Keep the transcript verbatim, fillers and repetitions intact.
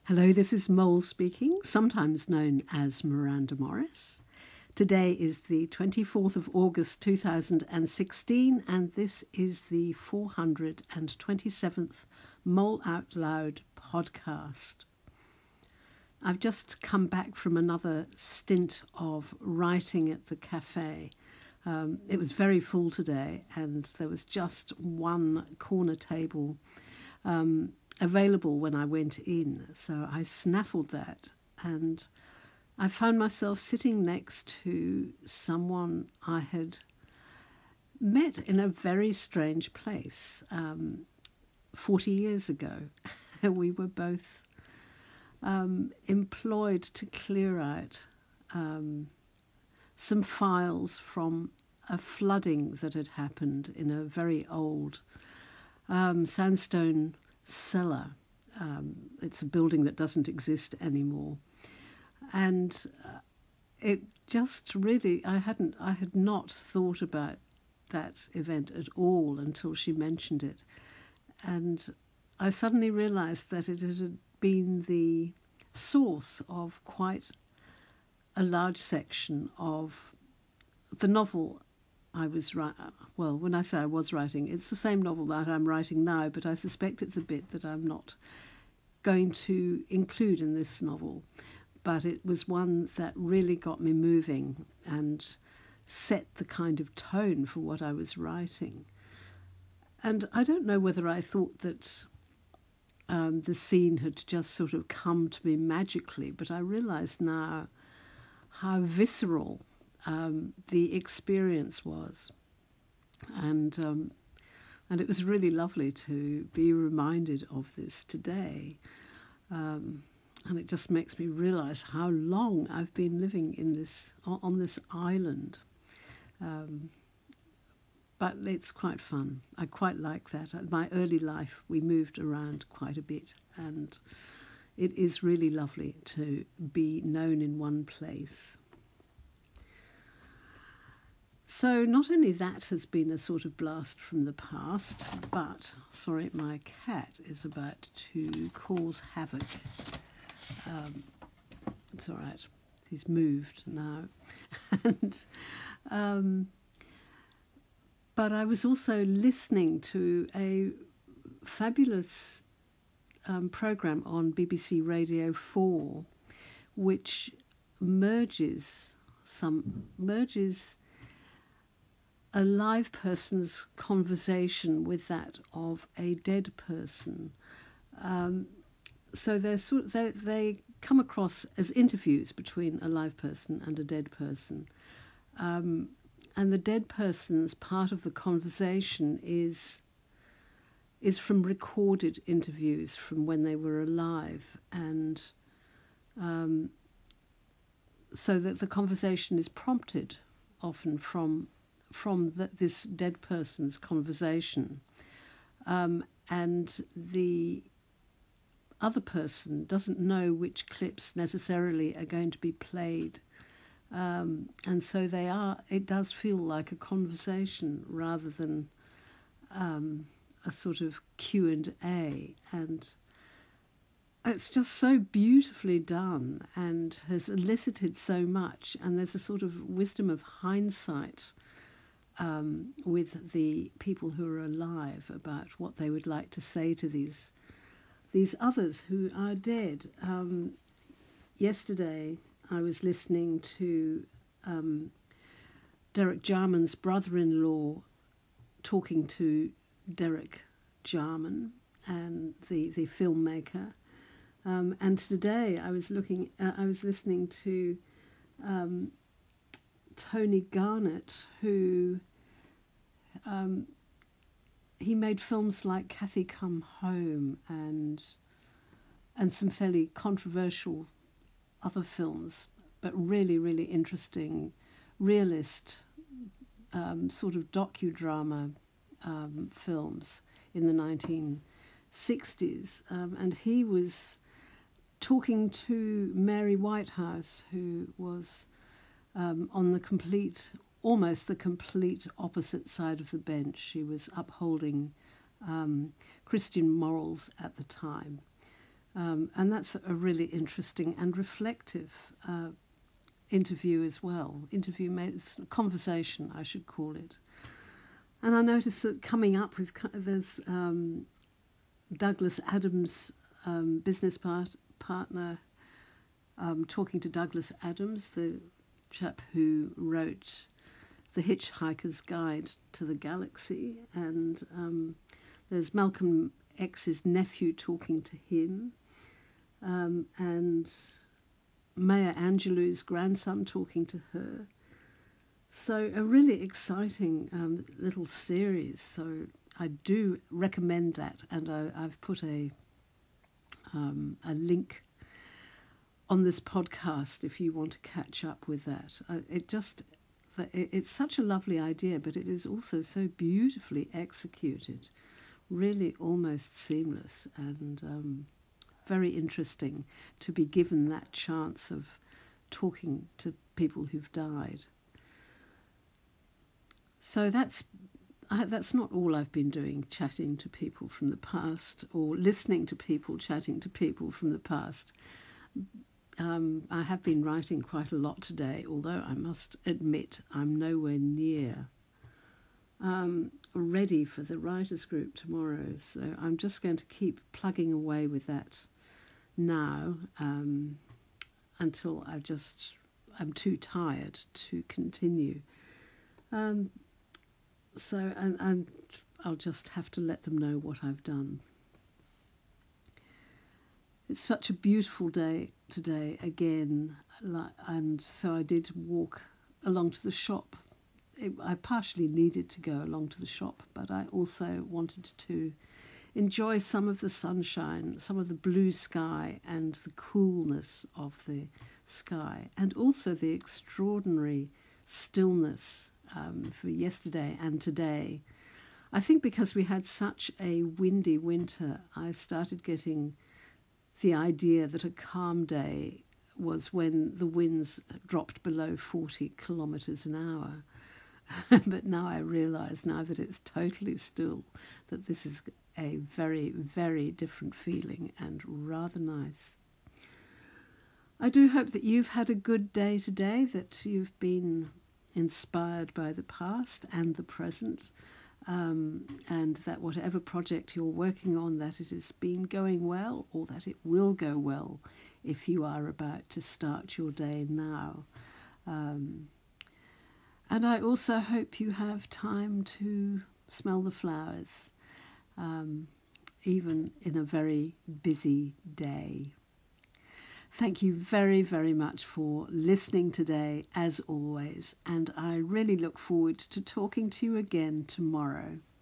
Hello, this is Mole speaking, sometimes known as Miranda Morris. Today is the twenty-fourth of August two thousand sixteen, and this is the four hundred twenty-seventh Mole Out Loud podcast. I've just come back from another stint of writing at the cafe. Um, it was very full today, and there was just one corner table um, available when I went in. So I snaffled that, and I found myself sitting next to someone I had met in a very strange place um, forty years ago. We were both um, employed to clear out um, some files from a flooding that had happened in a very old um, sandstone cellar. Um, it's a building that doesn't exist anymore. And uh, it just really, I hadn't, I had not thought about that event at all until she mentioned it. And I suddenly realized that it had been the source of quite a large section of the novel I was writing. Well, when I say I was writing, it's the same novel that I'm writing now, but I suspect it's a bit that I'm not going to include in this novel. But it was one that really got me moving and set the kind of tone for what I was writing. And I don't know whether I thought that um, the scene had just sort of come to me magically, but I realise now how visceral um, the experience was. And um, and it was really lovely to be reminded of this today. Um, and it just makes me realise how long I've been living in this on this island. Um, but it's quite fun. I quite like that. In my early life, we moved around quite a bit, and it is really lovely to be known in one place. So not only that has been a sort of blast from the past, but, sorry, my cat is about to cause havoc. Um, it's all right. He's moved now. and um, But I was also listening to a fabulous um, programme on B B C Radio four, which merges some merges a live person's conversation with that of a dead person. Um, so they're sort of, they they come across as interviews between a live person and a dead person. Um, and the dead person's part of the conversation is is from recorded interviews from when they were alive. And um, so that the conversation is prompted often from from the, this dead person's conversation. Um, and the other person doesn't know which clips necessarily are going to be played. Um, and so they are, it does feel like a conversation rather than um, a sort of Q and A. And it's just so beautifully done and has elicited so much. And there's a sort of wisdom of hindsight Um, with the people who are alive about what they would like to say to these these others who are dead. Um, yesterday, I was listening to um, Derek Jarman's brother-in-law talking to Derek Jarman, and the the filmmaker. Um, and today, I was looking. Uh, I was listening to Um, Tony Garnett, who um, he made films like Kathy Come Home and and some fairly controversial other films, but really, really interesting, realist um, sort of docudrama um, films in the nineteen sixties. Um, and he was talking to Mary Whitehouse, who was Um, on the complete, almost the complete opposite side of the bench. She was upholding um, Christian morals at the time. Um, and that's a really interesting and reflective uh, interview as well. Interview, conversation, I should call it. And I noticed that coming up with, there's um, Douglas Adams, um, business part, partner, um, talking to Douglas Adams, the chap who wrote The Hitchhiker's Guide to the Galaxy. And um, there's Malcolm X's nephew talking to him. Um, and Maya Angelou's grandson talking to her. So a really exciting um, little series. So I do recommend that, and I, I've put a um, a link on this podcast if you want to catch up with that. Uh, it just it, it's such a lovely idea, but it is also so beautifully executed, really almost seamless, and um, very interesting to be given that chance of talking to people who've died. So that's I, that's not all I've been doing, chatting to people from the past or listening to people chatting to people from the past. Um, I have been writing quite a lot today, although I must admit I'm nowhere near um, ready for the writers' group tomorrow. So I'm just going to keep plugging away with that now um, until I just I'm too tired to continue. Um, so and, and I'll just have to let them know what I've done. It's such a beautiful day today again, and so I did walk along to the shop. It, I partially needed to go along to the shop, but I also wanted to enjoy some of the sunshine, some of the blue sky and the coolness of the sky, and also the extraordinary stillness um, for yesterday and today. I think because we had such a windy winter, I started getting the idea that a calm day was when the winds dropped below forty kilometres an hour. But now I realise, now that it's totally still, that this is a very, very different feeling and rather nice. I do hope that you've had a good day today, that you've been inspired by the past and the present, um, and that whatever project you're working on, that it has been going well, or that it will go well if you are about to start your day now. Um, and I also hope you have time to smell the flowers, um, even in a very busy day. Thank you very, very much for listening today, as always, and I really look forward to talking to you again tomorrow.